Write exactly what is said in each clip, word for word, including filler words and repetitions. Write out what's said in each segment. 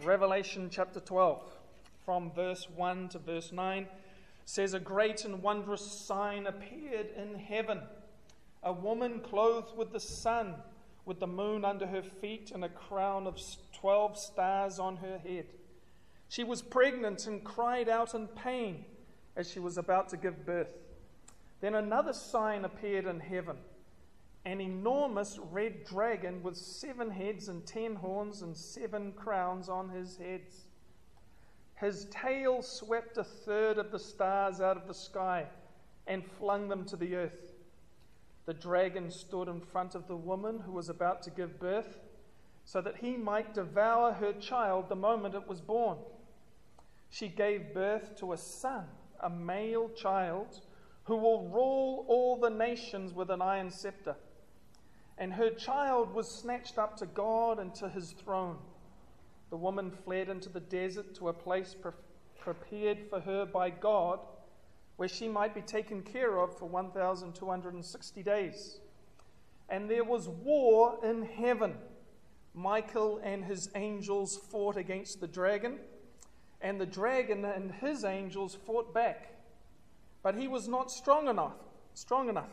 Revelation chapter twelve, from verse one to verse nine, says, "A great and wondrous sign appeared in heaven. A woman clothed with the sun, with the moon under her feet, and a crown of twelve stars on her head. She was pregnant and cried out in pain as she was about to give birth. Then another sign appeared in heaven, an enormous red dragon with seven heads and ten horns and seven crowns on his heads. His tail swept a third of the stars out of the sky and flung them to the earth. The dragon stood in front of the woman who was about to give birth, so that he might devour her child the moment it was born. She gave birth to a son, a male child, who will rule all the nations with an iron scepter. And her child was snatched up to God and to his throne. The woman fled into the desert to a place pre- prepared for her by God, where she might be taken care of for one thousand two hundred sixty days. And there was war in heaven. Michael and his angels fought against the dragon, and the dragon and his angels fought back. But he was not strong enough, strong enough,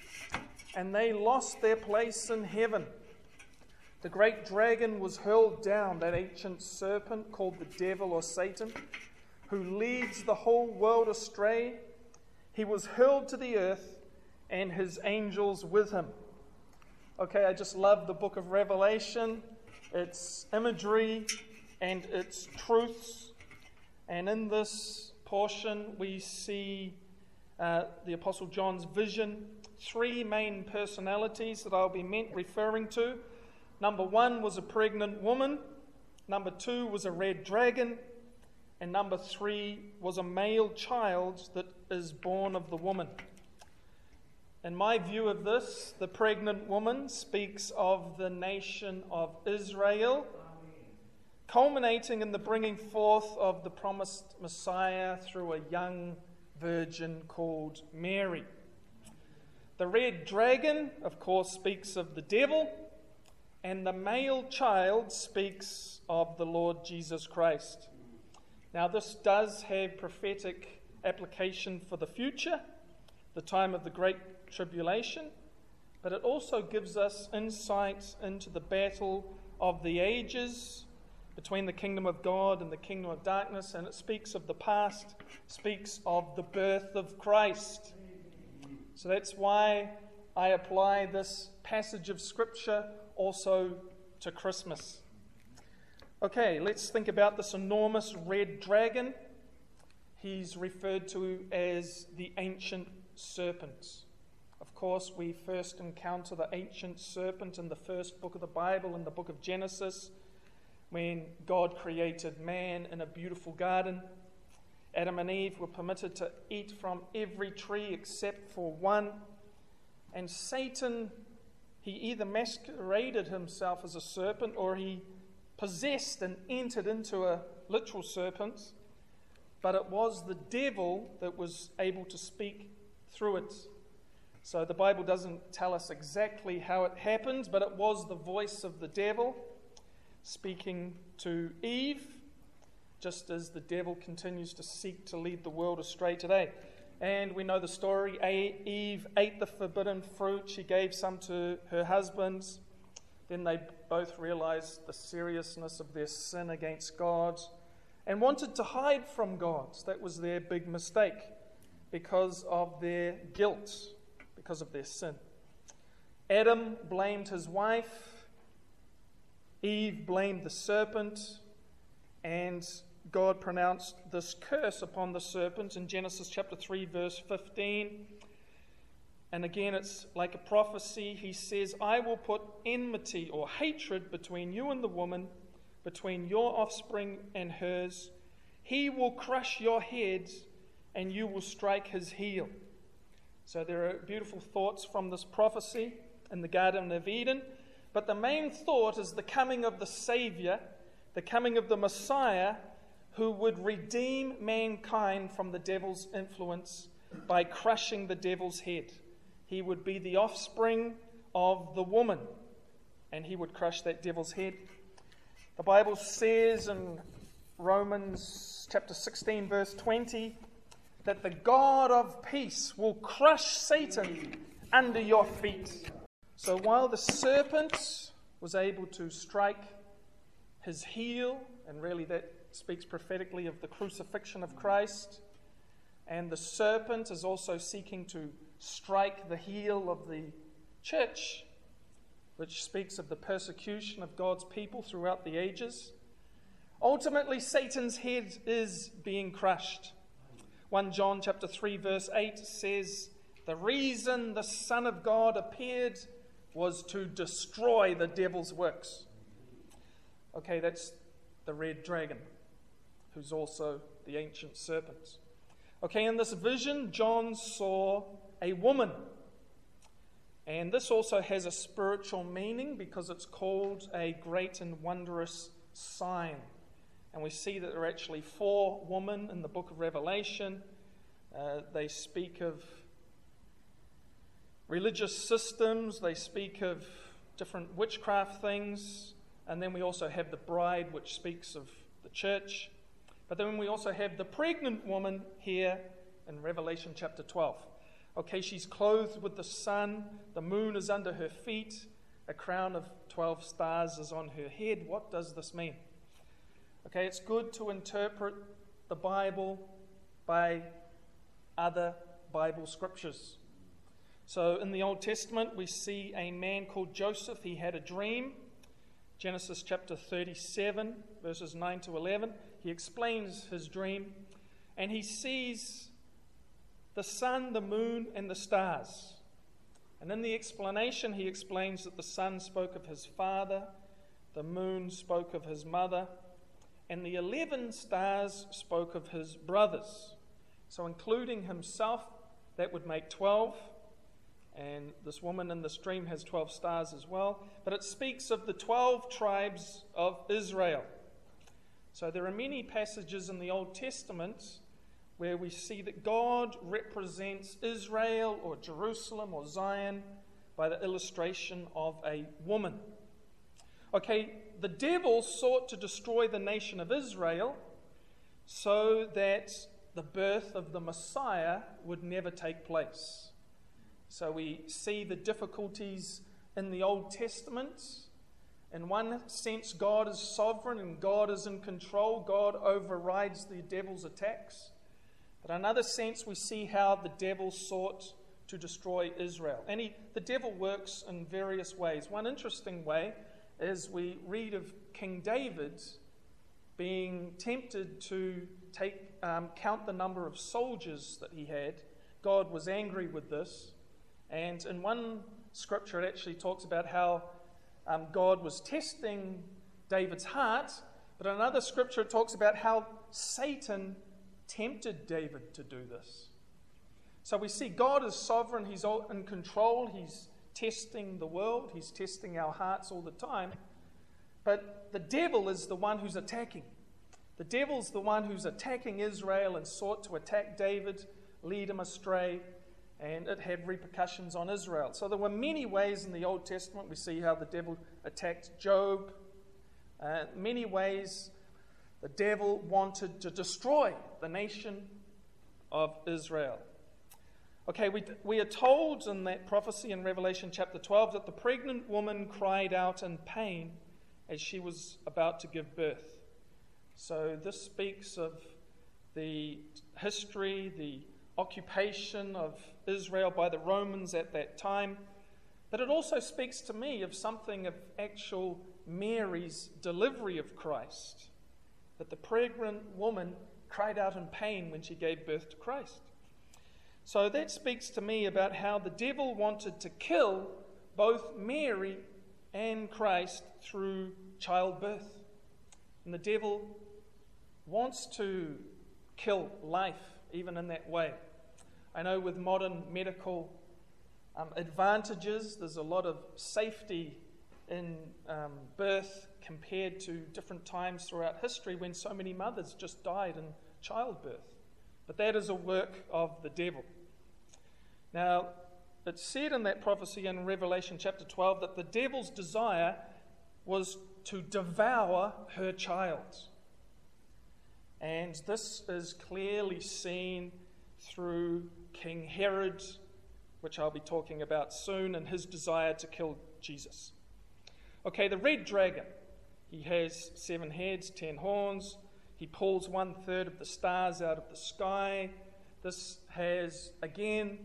and they lost their place in heaven. The great dragon was hurled down, that ancient serpent called the devil or Satan, who leads the whole world astray. He was hurled to the earth, and his angels with him." Okay, I just love the book of Revelation, its imagery and its truths. And in this portion, we see uh, the Apostle John's vision, three main personalities that I'll be meant referring to. Number one was a pregnant woman. Number two was a red dragon. And number three was a male child that is born of the woman. In my view of this, the pregnant woman speaks of the nation of Israel, culminating in the bringing forth of the promised Messiah through a young virgin called Mary. The red dragon, of course, speaks of the devil, and the male child speaks of the Lord Jesus Christ. Now, this does have prophetic application for the future, the time of the Great Tribulation, but it also gives us insight into the battle of the ages between the kingdom of God and the kingdom of darkness, and it speaks of the past, speaks of the birth of Christ. So that's why I apply this passage of Scripture also to Christmas. Okay, let's think about this enormous red dragon. He's referred to as the ancient serpent. Of course, we first encounter the ancient serpent in the first book of the Bible, in the book of Genesis, when God created man in a beautiful garden. Adam and Eve were permitted to eat from every tree except for one. And Satan, he either masqueraded himself as a serpent, or he possessed and entered into a literal serpent, but it was the devil that was able to speak through it. So the Bible doesn't tell us exactly how it happened, but it was the voice of the devil speaking to Eve, just as the devil continues to seek to lead the world astray today. And we know the story. Eve ate the forbidden fruit. She gave some to her husband. Then they both realized the seriousness of their sin against God and wanted to hide from God. That was their big mistake because of their guilt, because of their sin. Adam blamed his wife. Eve blamed the serpent. And God pronounced this curse upon the serpent in Genesis chapter three, verse fifteen. And again, it's like a prophecy. He says, "I will put enmity or hatred between you and the woman, between your offspring and hers. He will crush your head, and you will strike his heel." So there are beautiful thoughts from this prophecy in the Garden of Eden. But the main thought is the coming of the Savior, the coming of the Messiah, who would redeem mankind from the devil's influence by crushing the devil's head. He would be the offspring of the woman, and he would crush that devil's head. The Bible says in Romans chapter sixteen, verse twenty, that the God of peace will crush Satan under your feet. So while the serpent was able to strike his heel, and really that speaks prophetically of the crucifixion of Christ, and the serpent is also seeking to strike the heel of the church, which speaks of the persecution of God's people throughout the ages. Ultimately, Satan's head is being crushed. First John chapter three, verse eight says, the reason the Son of God appeared was to destroy the devil's works. Okay, that's the red dragon, who's also the ancient serpent. Okay, in this vision, John saw a woman. And this also has a spiritual meaning because it's called a great and wondrous sign. And we see that there are actually four women in the book of Revelation. Uh, they speak of religious systems, they speak of different witchcraft things, and then we also have the bride, which speaks of the church. But then we also have the pregnant woman here in Revelation chapter twelve. Okay, she's clothed with the sun, the moon is under her feet, a crown of twelve stars is on her head. What does this mean? Okay, it's good to interpret the Bible by other Bible scriptures. So in the Old Testament, we see a man called Joseph. He had a dream. Genesis chapter thirty-seven, verses nine to eleven. He explains his dream, and he sees the sun, the moon, and the stars. And in the explanation, he explains that the sun spoke of his father, the moon spoke of his mother, and the eleven stars spoke of his brothers. So including himself, that would make twelve. And this woman in this dream has twelve stars as well. But it speaks of the twelve tribes of Israel. So there are many passages in the Old Testament where we see that God represents Israel or Jerusalem or Zion by the illustration of a woman. Okay, the devil sought to destroy the nation of Israel so that the birth of the Messiah would never take place. So we see the difficulties in the Old Testament. In one sense, God is sovereign and God is in control. God overrides the devil's attacks. But in another sense, we see how the devil sought to destroy Israel. And he, the devil works in various ways. One interesting way is we read of King David being tempted to take um, count the number of soldiers that he had. God was angry with this. And in one scripture, it actually talks about how um, God was testing David's heart. But in another scripture, it talks about how Satan tempted David to do this. So we see God is sovereign. He's in control. He's testing the world. He's testing our hearts all the time. But the devil is the one who's attacking. The devil's the one who's attacking Israel and sought to attack David, lead him astray, and it had repercussions on Israel. So there were many ways in the Old Testament. We see how the devil attacked Job. Uh, many ways the devil wanted to destroy the nation of Israel. Okay, we, we are told in that prophecy in Revelation chapter twelve that the pregnant woman cried out in pain as she was about to give birth. So this speaks of the history, the occupation of Israel by the Romans at that time. But it also speaks to me of something of actual Mary's delivery of Christ. That the pregnant woman cried out in pain when she gave birth to Christ. So that speaks to me about how the devil wanted to kill both Mary and Christ through childbirth. And the devil wants to kill life even in that way. I know with modern medical um, advantages, there's a lot of safety in um, birth compared to different times throughout history when so many mothers just died in childbirth. But that is a work of the devil. Now, it's said in that prophecy in Revelation chapter twelve that the devil's desire was to devour her child. And this is clearly seen through King Herod, which I'll be talking about soon, and his desire to kill Jesus. Okay, the red dragon. He has seven heads, ten horns. He pulls one third of the stars out of the sky. This has, again,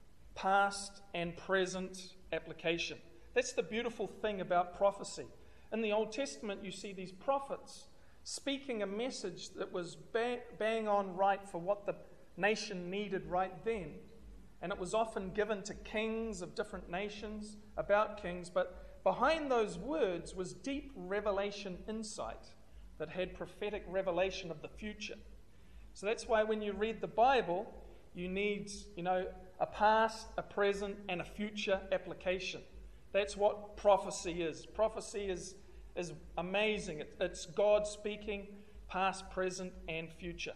past and present application. That's the beautiful thing about prophecy. In the Old Testament, you see these prophets speaking a message that was bang, bang on right for what the nation needed right then. And it was often given to kings of different nations, about kings, but behind those words was deep revelation insight that had prophetic revelation of the future. So that's why when you read the Bible, you need, you know, a past, a present, and a future application. That's what prophecy is. Prophecy is, is amazing. It, it's God speaking, past, present, and future.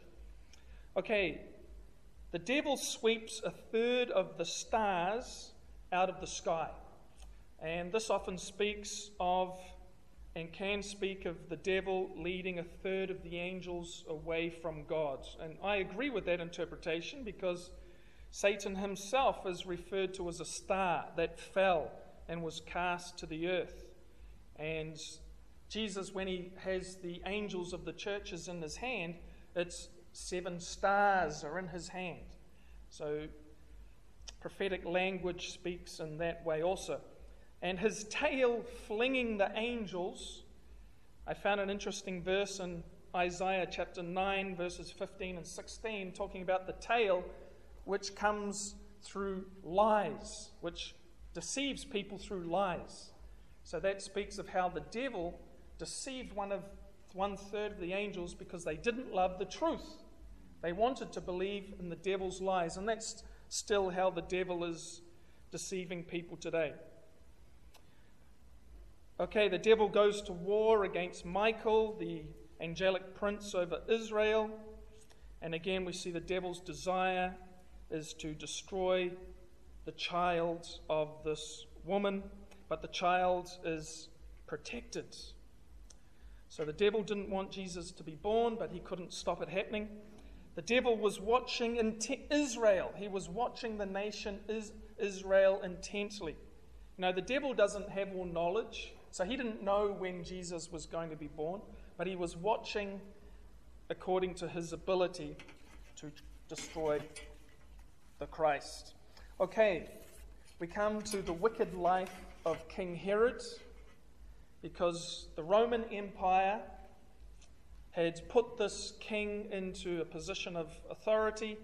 Okay, the devil sweeps a third of the stars out of the sky. And this often speaks of, and can speak of, the devil leading a third of the angels away from God. And I agree with that interpretation, because Satan himself is referred to as a star that fell and was cast to the earth. And Jesus, when he has the angels of the churches in his hand, it's seven stars are in his hand. So prophetic language speaks in that way also. And his tail flinging the angels. I found an interesting verse in Isaiah chapter nine, verses fifteen and sixteen, talking about the tail which comes through lies, which deceives people through lies. So that speaks of how the devil deceived one of one third of the angels because they didn't love the truth. They wanted to believe in the devil's lies, and that's still how the devil is deceiving people today. Okay, the devil goes to war against Michael, the angelic prince over Israel. And again, we see the devil's desire is to destroy the child of this woman, but the child is protected. So the devil didn't want Jesus to be born, but he couldn't stop it happening. The devil was watching Israel. He was watching the nation Israel intently. You know, the devil doesn't have all knowledge, so he didn't know when Jesus was going to be born, but he was watching according to his ability to destroy the Christ. Okay, we come to the wicked life of King Herod, because the Roman Empire had put this king into a position of authority,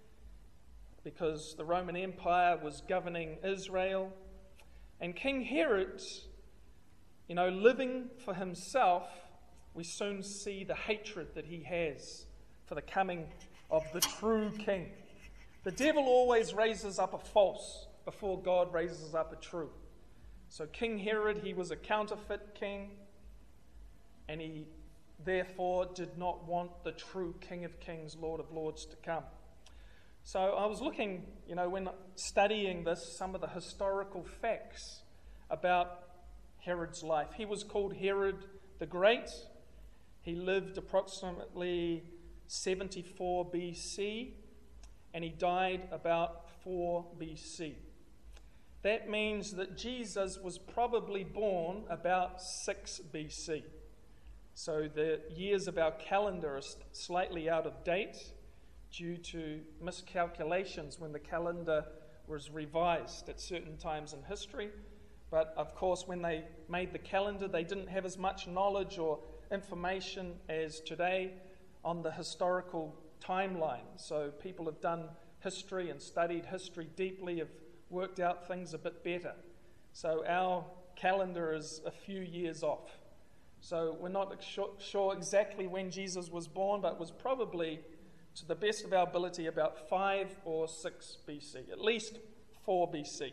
because the Roman Empire was governing Israel. And King Herod, you know, living for himself, we soon see the hatred that he has for the coming of the true king. The devil always raises up a false before God raises up a true. So King Herod, he was a counterfeit king, and he therefore did not want the true King of Kings, Lord of Lords to come. So I was looking, you know, when studying this, some of the historical facts about Herod's life. He was called Herod the Great. He lived approximately seventy-four B C, and he died about four B C. That means that Jesus was probably born about six B C. So the years of our calendar are slightly out of date due to miscalculations when the calendar was revised at certain times in history. But of course, when they made the calendar, they didn't have as much knowledge or information as today on the historical timeline. So people have done history and studied history deeply, have worked out things a bit better. So our calendar is a few years off. So we're not sure exactly when Jesus was born, but it was probably, to the best of our ability, about five or six B C, at least four B C.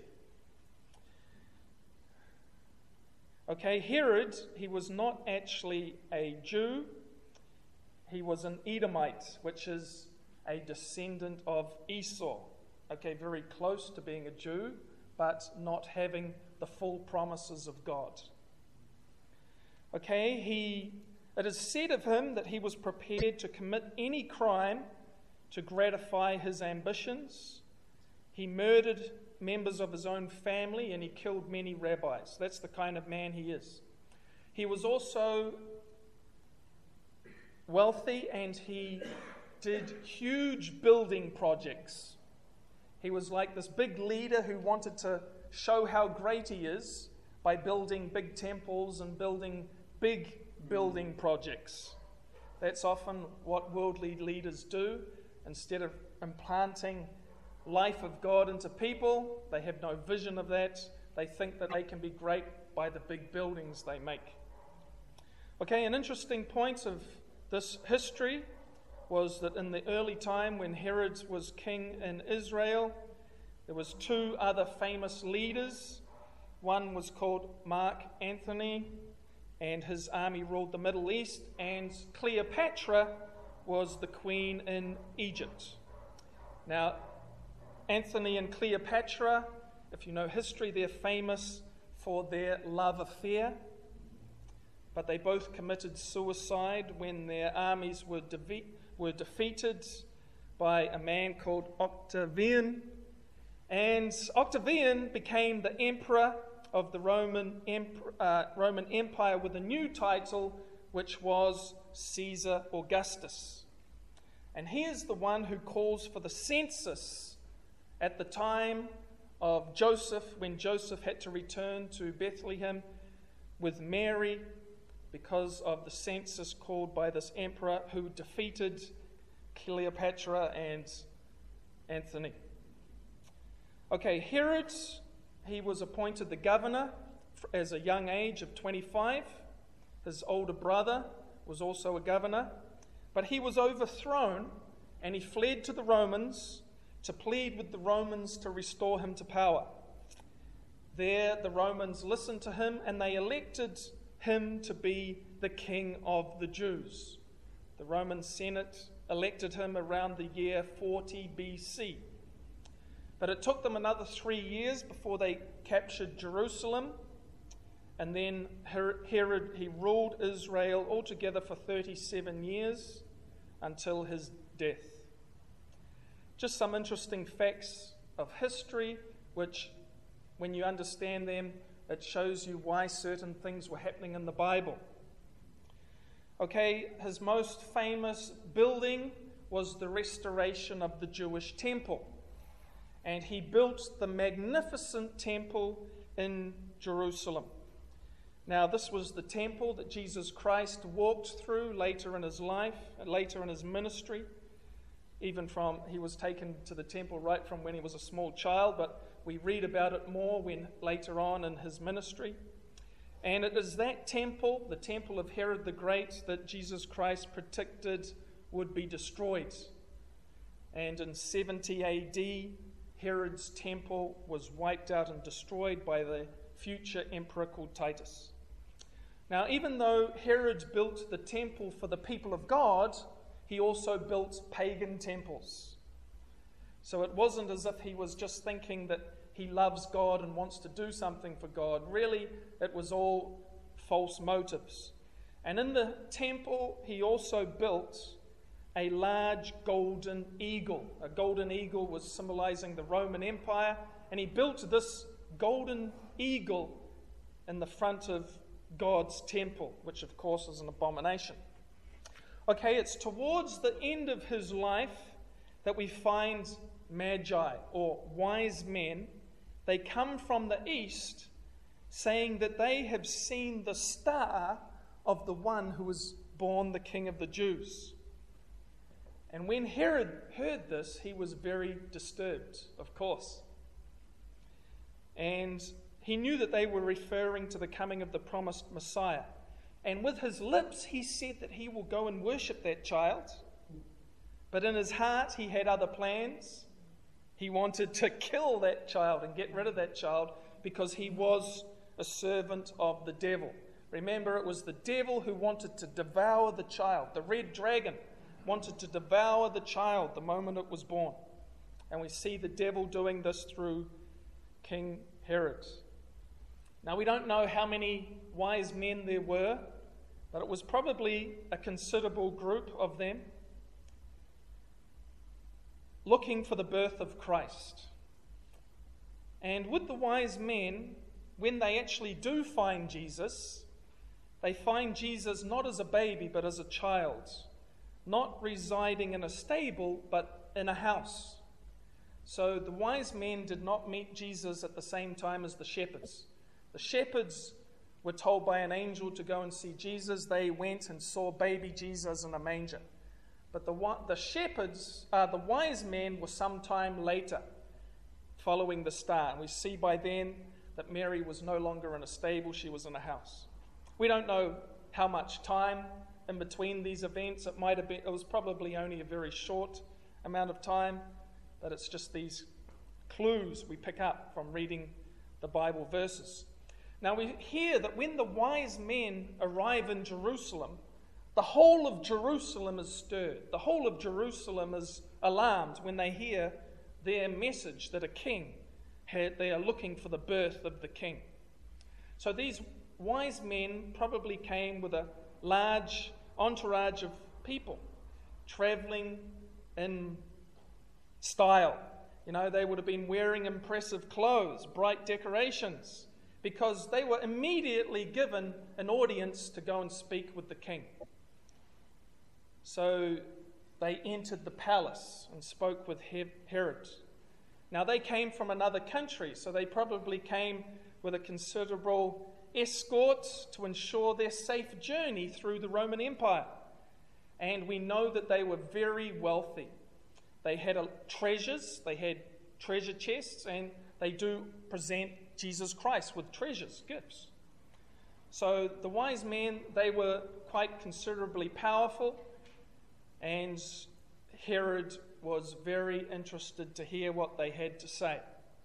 Okay, Herod, he was not actually a Jew. He was an Edomite, which is a descendant of Esau. Okay, very close to being a Jew, but not having the full promises of God. Okay, he, it is said of him that he was prepared to commit any crime to gratify his ambitions. He murdered members of his own family and he killed many rabbis. That's the kind of man he is. He was also wealthy and he did huge building projects. He was like this big leader who wanted to show how great he is by building big temples and building big building projects. That's often what worldly leaders do. Instead of implanting life of God into people, they have no vision of that. They think that they can be great by the big buildings they make. Okay, an interesting point of this history was that in the early time when Herod was king in Israel, there was two other famous leaders. One was called Mark Antony, and his army ruled the Middle East, and Cleopatra was the queen in Egypt. Now, Antony and Cleopatra, if you know history, they're famous for their love affair, but they both committed suicide when their armies were, de- were defeated by a man called Octavian. And Octavian became the emperor of the Roman, Emp- uh, Roman Empire with a new title, which was Caesar Augustus. And he is the one who calls for the census at the time of Joseph, when Joseph had to return to Bethlehem with Mary because of the census called by this emperor who defeated Cleopatra and Antony. Okay, Herod, he was appointed the governor as a young age of twenty-five. His older brother was also a governor, but he was overthrown and he fled to the Romans to plead with the Romans to restore him to power. There, the Romans listened to him and they elected him to be the king of the Jews. The Roman Senate elected him around the year forty B C. But it took them another three years before they captured Jerusalem. And then Herod, he ruled Israel altogether for thirty-seven years until his death. Just some interesting facts of history, which, when you understand them, it shows you why certain things were happening in the Bible. Okay, his most famous building was the restoration of the Jewish temple. And he built the magnificent temple in Jerusalem. Now, this was the temple that Jesus Christ walked through later in his life, later in his ministry. Even from, he was taken to the temple right from when he was a small child, but we read about it more when later on in his ministry. And it is that temple, the temple of Herod the Great, that Jesus Christ predicted would be destroyed. And in seventy A D, Herod's temple was wiped out and destroyed by the future emperor called Titus. Now, even though Herod built the temple for the people of God, he also built pagan temples. So it wasn't as if he was just thinking that he loves God and wants to do something for God. Really, it was all false motives. And in the temple, he also built a large golden eagle. A golden eagle was symbolizing the Roman Empire, and he built this golden eagle in the front of God's temple, which of course is an abomination. Okay, it's towards the end of his life that we find magi, or wise men. They come from the east, saying that they have seen the star of the one who was born the King of the Jews. And when Herod heard this, he was very disturbed, of course. And he knew that they were referring to the coming of the promised Messiah. And with his lips, he said that he will go and worship that child. But in his heart, he had other plans. He wanted to kill that child and get rid of that child because he was a servant of the devil. Remember, it was the devil who wanted to devour the child. The red dragon wanted to devour the child the moment it was born. And we see the devil doing this through King Herod. Now, we don't know how many wise men there were but it was probably a considerable group of them looking for the birth of Christ. And with the wise men, when they actually do find Jesus, they find Jesus not as a baby, but as a child, not residing in a stable, but in a house. So the wise men did not meet Jesus at the same time as the shepherds. The shepherds were told by an angel to go and see Jesus. They went and saw baby Jesus in a manger. But the, the shepherds, uh, the wise men, were sometime later, following the star. And we see by then that Mary was no longer in a stable, she was in a house. We don't know how much time in between these events. It might have been, it was probably only a very short amount of time, but it's just these clues we pick up from reading the Bible verses. Now we hear that when the wise men arrive in Jerusalem, the whole of Jerusalem is stirred. The whole of Jerusalem is alarmed when they hear their message that a king had, they are looking for the birth of the king. So these wise men probably came with a large entourage of people traveling in style. You know, they would have been wearing impressive clothes, bright decorations, because they were immediately given an audience to go and speak with the king. So they entered the palace and spoke with Herod. Now they came from another country, so they probably came with a considerable escort to ensure their safe journey through the Roman Empire. And we know that they were very wealthy. They had a, treasures, they had treasure chests, and they do present Jesus Christ with treasures, gifts. So the wise men, they were quite considerably powerful, and Herod was very interested to hear what they had to say.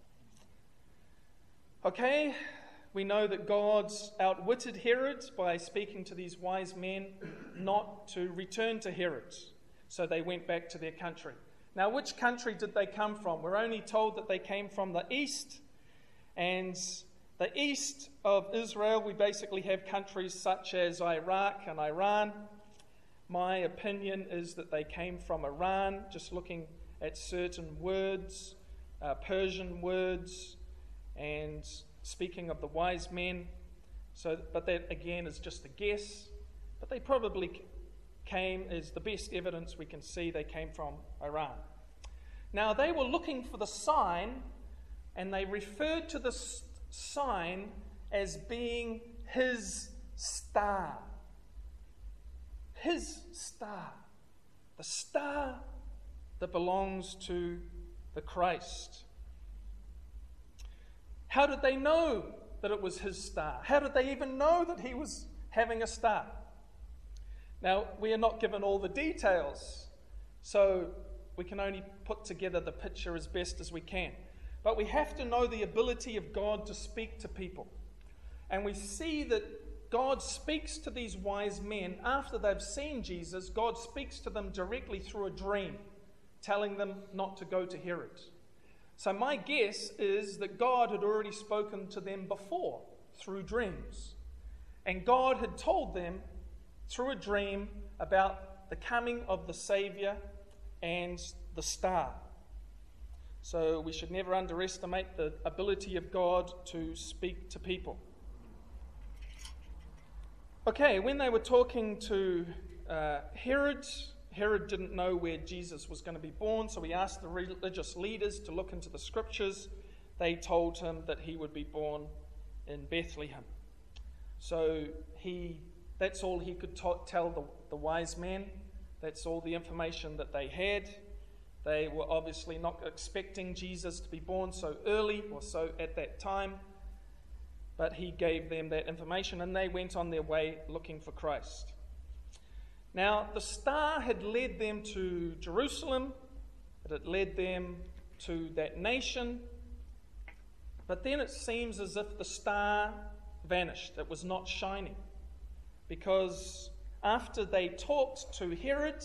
Okay, we know that God's outwitted Herod by speaking to these wise men not to return to Herod. So they went back to their country. Now, which country did they come from? We're only told that they came from the east. And the east of Israel, we basically have countries such as Iraq and Iran. My opinion is that they came from Iran, just looking at certain words, uh, Persian words, and speaking of the wise men. So, but that again is just a guess. But they probably came, as the best evidence we can see, they came from Iran. Now they were looking for the sign, and they referred to the sign as being his star. His star. The star that belongs to the Christ. How did they know that it was his star? How did they even know that he was having a star? Now, we are not given all the details, so we can only put together the picture as best as we can. But we have to know the ability of God to speak to people. And we see that God speaks to these wise men after they've seen Jesus. God speaks to them directly through a dream, telling them not to go to Herod. So my guess is that God had already spoken to them before through dreams. And God had told them through a dream about the coming of the Savior and the star. So we should never underestimate the ability of God to speak to people. Okay, when they were talking to uh, Herod, Herod didn't know where Jesus was going to be born, so he asked the religious leaders to look into the scriptures. They told him that he would be born in Bethlehem. So he, that's all he could t- tell the, the wise men. That's all the information that they had. They were obviously not expecting Jesus to be born so early or so at that time. But he gave them that information, and they went on their way looking for Christ. Now, the star had led them to Jerusalem. It had led them to that nation. But then it seems as if the star vanished. It was not shining. Because after they talked to Herod,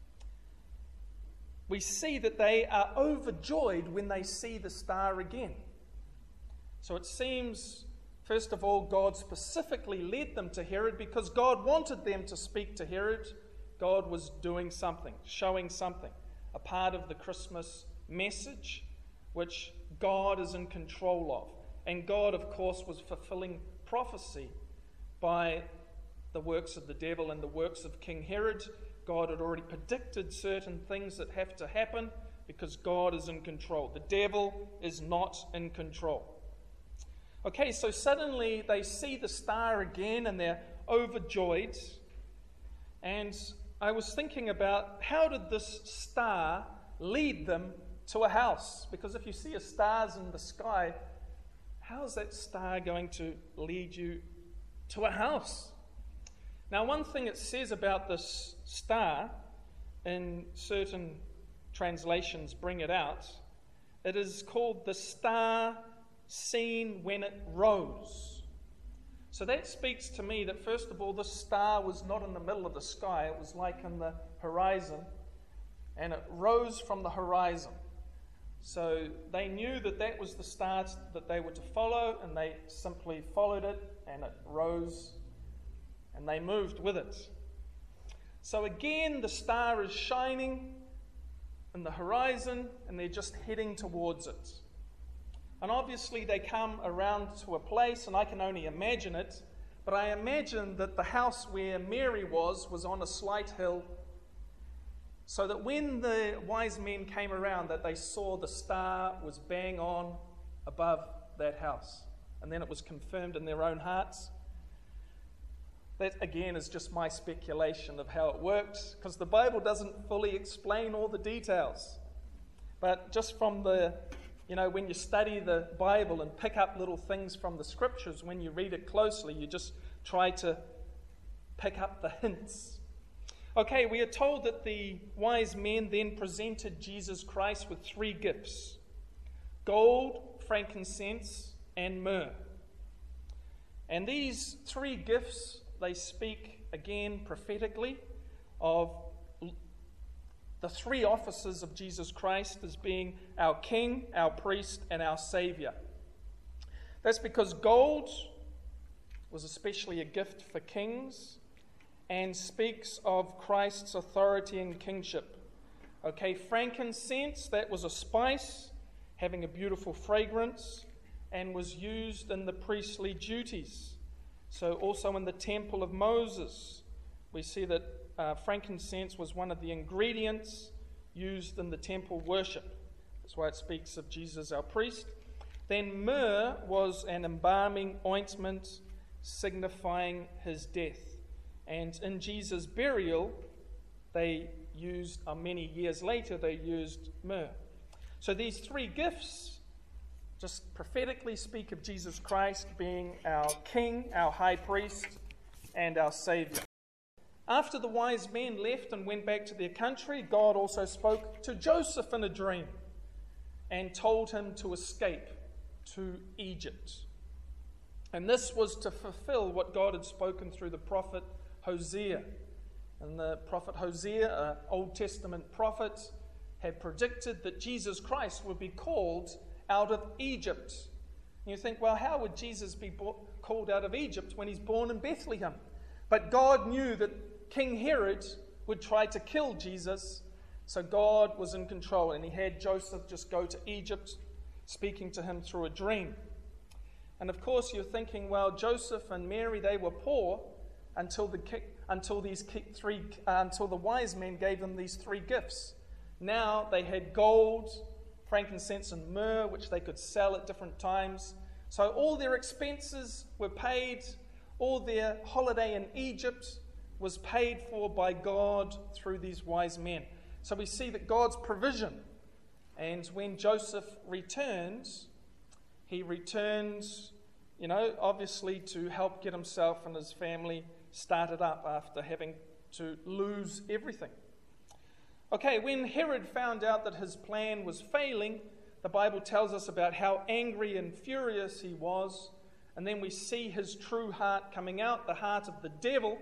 we see that they are overjoyed when they see the star again. So it seems First of all, God specifically led them to Herod because God wanted them to speak to Herod. God was doing something, showing something, a part of the Christmas message, which God is in control of. And God, of course, was fulfilling prophecy by the works of the devil and the works of King Herod. God had already predicted certain things that have to happen because God is in control. The devil is not in control. Okay, so suddenly they see the star again and they're overjoyed. And I was thinking about how did this star lead them to a house? Because if you see a stars in the sky, how is that star going to lead you to a house? Now, one thing it says about this star, in certain translations bring it out, it is called the star seen when it rose. So that speaks to me that, first of all, the star was not in the middle of the sky. It was like in the horizon, and it rose from the horizon. So they knew that that was the star that they were to follow, and they simply followed it, and it rose, and they moved with it. So again, the star is shining in the horizon, and they're just heading towards it. And obviously they come around to a place, and I can only imagine it, but I imagine that the house where Mary was was on a slight hill, so that when the wise men came around, that they saw the star was bang on above that house. And then it was confirmed in their own hearts. That, again, is just my speculation of how it worked, because the Bible doesn't fully explain all the details. But just from the, you know, when you study the Bible and pick up little things from the Scriptures, when you read it closely, you just try to pick up the hints. Okay, we are told that the wise men then presented Jesus Christ with three gifts: gold, frankincense, and myrrh. And these three gifts, they speak again prophetically of the three offices of Jesus Christ as being our King, our priest, and our Savior. That's because gold was especially a gift for kings and speaks of Christ's authority and kingship. Okay, frankincense, that was a spice having a beautiful fragrance and was used in the priestly duties. So also in the temple of Moses, we see that uh, frankincense was one of the ingredients used in the temple worship. That's why it speaks of Jesus, our priest. Then myrrh was an embalming ointment signifying his death. And in Jesus' burial, they used, uh, many years later, they used myrrh. So these three gifts just prophetically speak of Jesus Christ being our King, our High Priest, and our Savior. After the wise men left and went back to their country, God also spoke to Joseph in a dream and told him to escape to Egypt. And this was to fulfill what God had spoken through the prophet Hosea. And the prophet Hosea, an Old Testament prophet, had predicted that Jesus Christ would be called out of Egypt. And you think, well, how would Jesus be bo- called out of Egypt when he's born in Bethlehem? But God knew that King Herod would try to kill Jesus, so God was in control, and he had Joseph just go to Egypt, speaking to him through a dream. And of course, you're thinking, well, Joseph and Mary, they were poor until the until these three uh, until the wise men gave them these three gifts. Now they had gold, frankincense, and myrrh, which they could sell at different times. So all their expenses were paid. All their holiday in Egypt was paid for by God through these wise men. So we see that God's provision. And when Joseph returns, he returns, you know, obviously to help get himself and his family started up after having to lose everything. Okay, when Herod found out that his plan was failing, the Bible tells us about how angry and furious he was. And then we see his true heart coming out, the heart of the devil.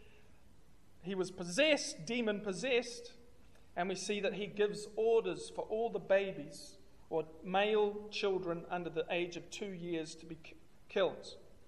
He was possessed, demon-possessed. And we see that he gives orders for all the babies or male children under the age of two years to be k- killed.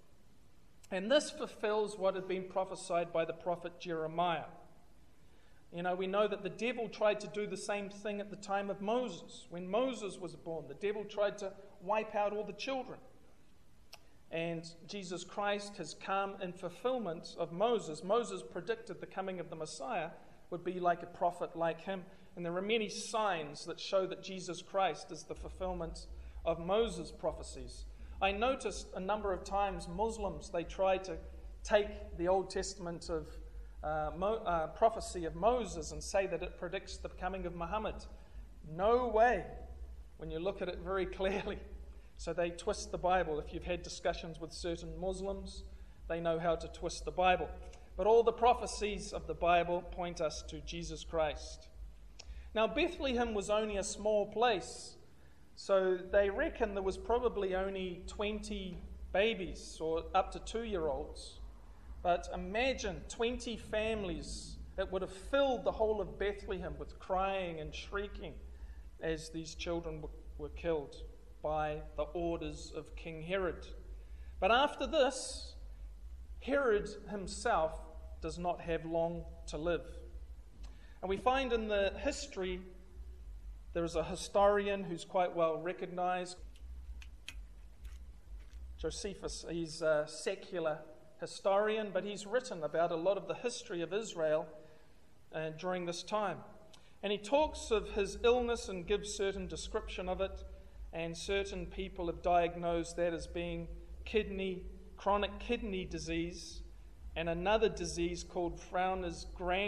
And this fulfills what had been prophesied by the prophet Jeremiah. You know, we know that the devil tried to do the same thing at the time of Moses. When Moses was born, the devil tried to wipe out all the children. And Jesus Christ has come in fulfillment of Moses. Moses predicted the coming of the Messiah would be like a prophet like him. And there are many signs that show that Jesus Christ is the fulfillment of Moses' prophecies. I noticed a number of times Muslims, they try to take the Old Testament of uh, Mo, uh, prophecy of Moses and say that it predicts the coming of Muhammad. No way, when you look at it very clearly. So they twist the Bible. If you've had discussions with certain Muslims, they know how to twist the Bible. But all the prophecies of the Bible point us to Jesus Christ. Now, Bethlehem was only a small place. So they reckon there was probably only twenty babies or up to two-year-olds. But imagine twenty families. It would have filled the whole of Bethlehem with crying and shrieking as these children were killed by the orders of King Herod. But after this, Herod himself does not have long to live. And we find in the history, there is a historian who's quite well recognized, Josephus. He's a secular historian, but he's written about a lot of the history of Israel uh, during this time. And he talks of his illness and gives certain description of it, and certain people have diagnosed that as being kidney, chronic kidney disease, and another disease called Frouner's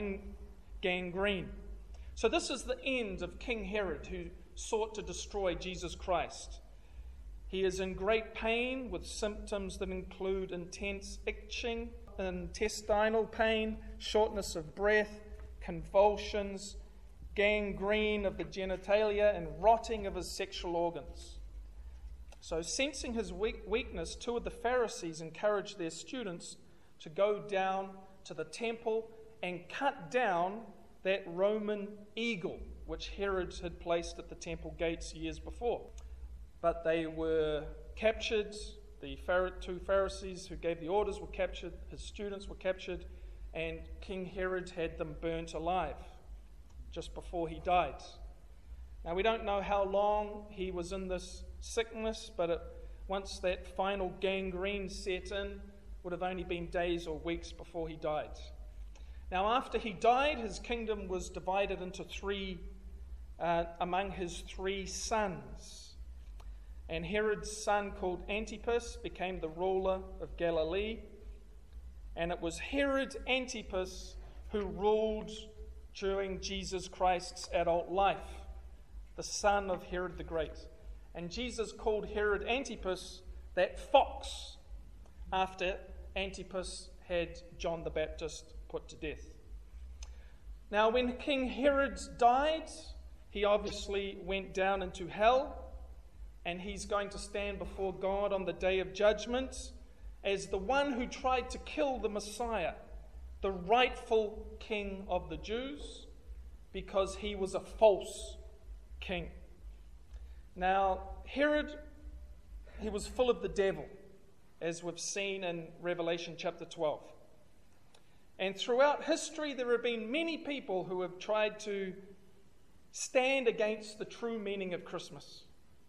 gangrene. So this is the end of King Herod, who sought to destroy Jesus Christ. He is in great pain with symptoms that include intense itching, intestinal pain, shortness of breath, convulsions, gangrene of the genitalia, and rotting of his sexual organs. So, sensing his weakness, two of the Pharisees encouraged their students to go down to the temple and cut down that Roman eagle which Herod had placed at the temple gates years before. But they were captured. The two Pharisees who gave the orders were captured, his students were captured, and King Herod had them burnt alive just before he died. Now, we don't know how long he was in this sickness, but it, once that final gangrene set in, would have only been days or weeks before he died. Now, after he died, his kingdom was divided into three, uh, among his three sons. And Herod's son, called Antipas, became the ruler of Galilee. And it was Herod Antipas who ruled during Jesus Christ's adult life, the son of Herod the Great. And Jesus called Herod Antipas that fox, after Antipas had John the Baptist put to death. Now, when King Herod died, he obviously went down into hell, and he's going to stand before God on the day of judgment as the one who tried to kill the Messiah, the rightful king of the Jews, because he was a false king. Now, Herod, he was full of the devil, as we've seen in Revelation chapter twelve. And throughout history, there have been many people who have tried to stand against the true meaning of Christmas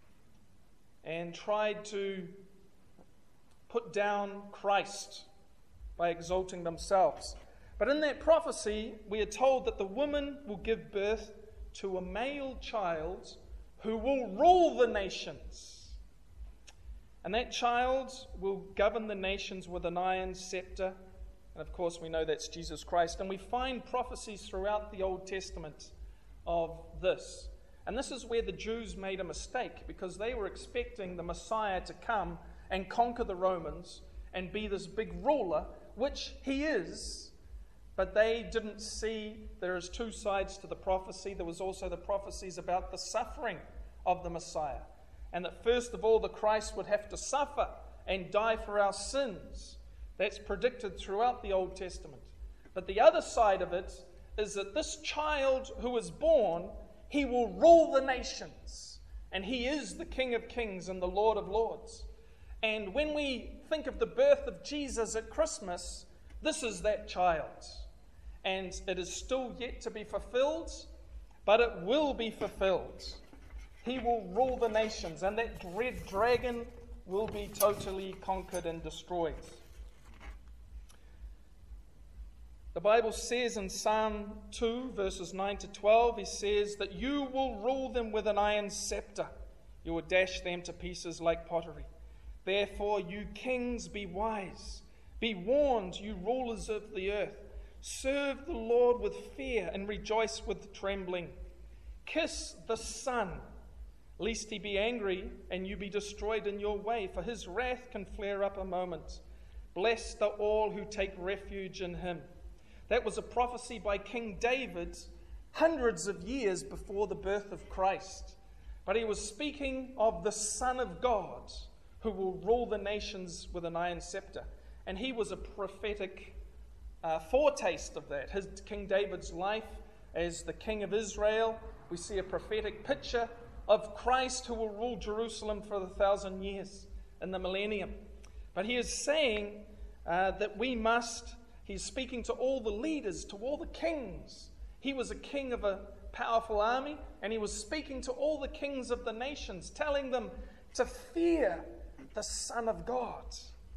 and tried to put down Christ by exalting themselves. But in that prophecy, we are told that the woman will give birth to a male child who will rule the nations. And that child will govern the nations with an iron scepter. And of course, we know that's Jesus Christ. And we find prophecies throughout the Old Testament of this. And this is where the Jews made a mistake, because they were expecting the Messiah to come and conquer the Romans and be this big ruler, which he is. But they didn't see there is two sides to the prophecy. There was also the prophecies about the suffering of the Messiah. And that first of all, the Christ would have to suffer and die for our sins. That's predicted throughout the Old Testament. But the other side of it is that this child who is born, he will rule the nations. And he is the King of Kings and the Lord of Lords. And when we think of the birth of Jesus at Christmas, this is that child. And it is still yet to be fulfilled, but it will be fulfilled. He will rule the nations, and that dread dragon will be totally conquered and destroyed. The Bible says in Psalm two, verses nine to twelve, he says that you will rule them with an iron scepter. You will dash them to pieces like pottery. Therefore, you kings, be wise. Be warned, you rulers of the earth. Serve the Lord with fear and rejoice with trembling. Kiss the Son, lest he be angry and you be destroyed in your way, for his wrath can flare up a moment. Blessed are all who take refuge in him. That was a prophecy by King David hundreds of years before the birth of Christ. But he was speaking of the Son of God who will rule the nations with an iron scepter. And he was a prophetic uh, foretaste of that. His King David's life as the King of Israel. We see a prophetic picture of Christ who will rule Jerusalem for a thousand years in the millennium. But he is saying uh, that we must, he's speaking to all the leaders, to all the kings. He was a king of a powerful army, and he was speaking to all the kings of the nations, telling them to fear the Son of God.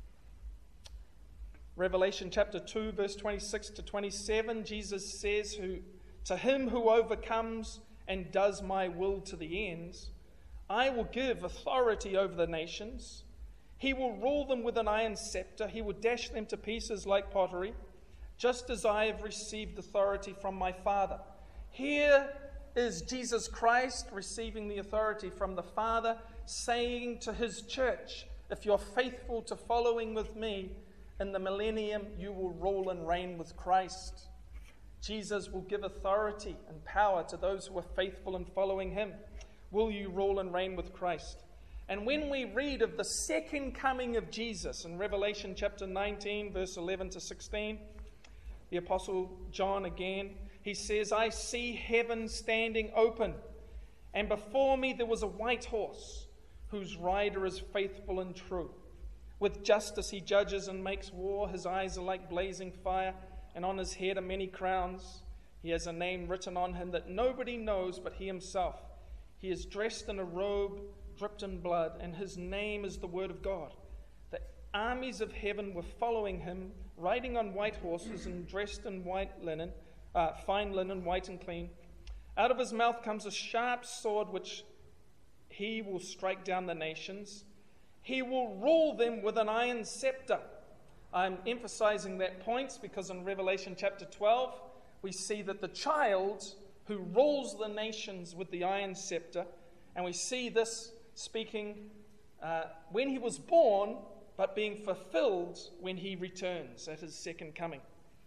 Revelation chapter two, verse twenty-six to twenty-seven, Jesus says, "Who to him who overcomes and does my will to the end, I will give authority over the nations. He will rule them with an iron scepter. He will dash them to pieces like pottery, just as I have received authority from my Father." Here is Jesus Christ receiving the authority from the Father, saying to his church, if you're faithful to following with me, in the millennium you will rule and reign with Christ. Jesus will give authority and power to those who are faithful in following him. Will you rule and reign with Christ? And when we read of the second coming of Jesus in Revelation chapter nineteen, verse eleven to sixteen, the Apostle John again, he says, "I see heaven standing open, and before me there was a white horse, whose rider is faithful and true. With justice he judges and makes war. His eyes are like blazing fire, and on his head are many crowns. He has a name written on him that nobody knows but he himself. He is dressed in a robe dripped in blood, and his name is the Word of God. The armies of heaven were following him, riding on white horses and dressed in white linen, uh, fine linen, white and clean. Out of his mouth comes a sharp sword, which he will strike down the nations. He will rule them with an iron scepter." I'm emphasizing that point because in Revelation chapter twelve, we see that the child who rules the nations with the iron scepter, and we see this speaking uh, when he was born, but being fulfilled when he returns at his second coming.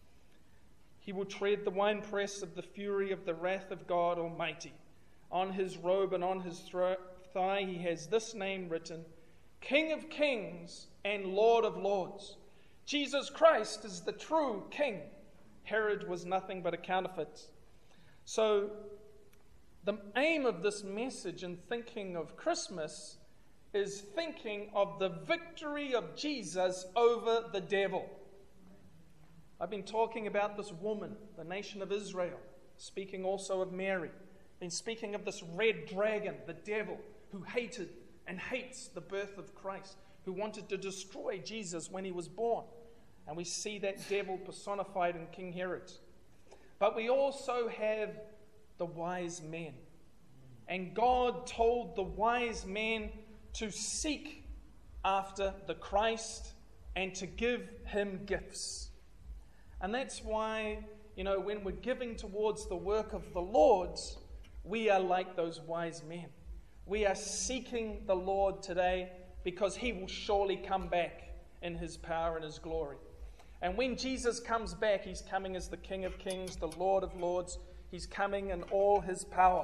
He will tread the winepress of the fury of the wrath of God Almighty. On his robe and on his thro- thigh he has this name written, King of Kings and Lord of Lords. Jesus Christ is the true King. Herod was nothing but a counterfeit. So the aim of this message in thinking of Christmas is thinking of the victory of Jesus over the devil. I've been talking about this woman, the nation of Israel, speaking also of Mary. Been speaking of this red dragon, the devil, who hated and hates the birth of Christ, who wanted to destroy Jesus when he was born. And we see that devil personified in King Herod. But we also have the wise men. And God told the wise men to seek after the Christ and to give him gifts. And that's why, you know, when we're giving towards the work of the Lord, we are like those wise men. We are seeking the Lord today because he will surely come back in his power and his glory. And when Jesus comes back, he's coming as the King of Kings, the Lord of Lords. He's coming in all his power.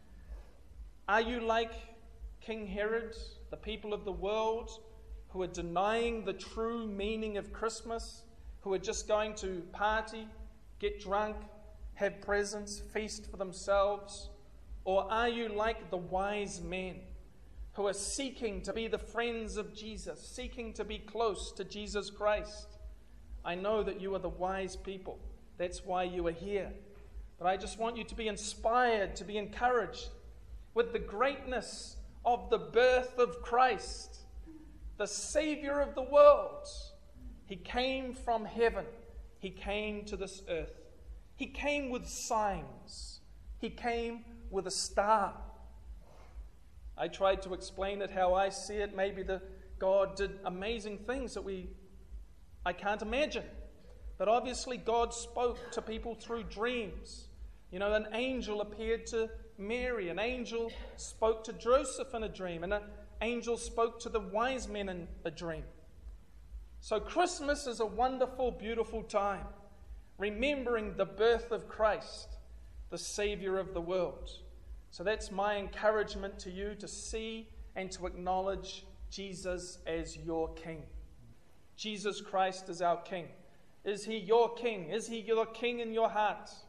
Are you like King Herod, the people of the world, who are denying the true meaning of Christmas, who are just going to party, get drunk, have presents, feast for themselves? Or are you like the wise men who are seeking to be the friends of Jesus, seeking to be close to Jesus Christ. I know that you are the wise people. That's why you are here. But I just want you to be inspired, to be encouraged with the greatness of the birth of Christ, the Savior of the world. He came from heaven. He came to this earth. He came with signs. He came with a star. I tried to explain it how I see it. Maybe the God did amazing things that we I can't imagine. But obviously God spoke to people through dreams. You know, an angel appeared to Mary. An angel spoke to Joseph in a dream. And an angel spoke to the wise men in a dream. So Christmas is a wonderful, beautiful time, remembering the birth of Christ, the Savior of the world. So that's my encouragement to you, to see and to acknowledge Jesus as your King. Jesus Christ is our King. Is he your King? Is he your King in your heart?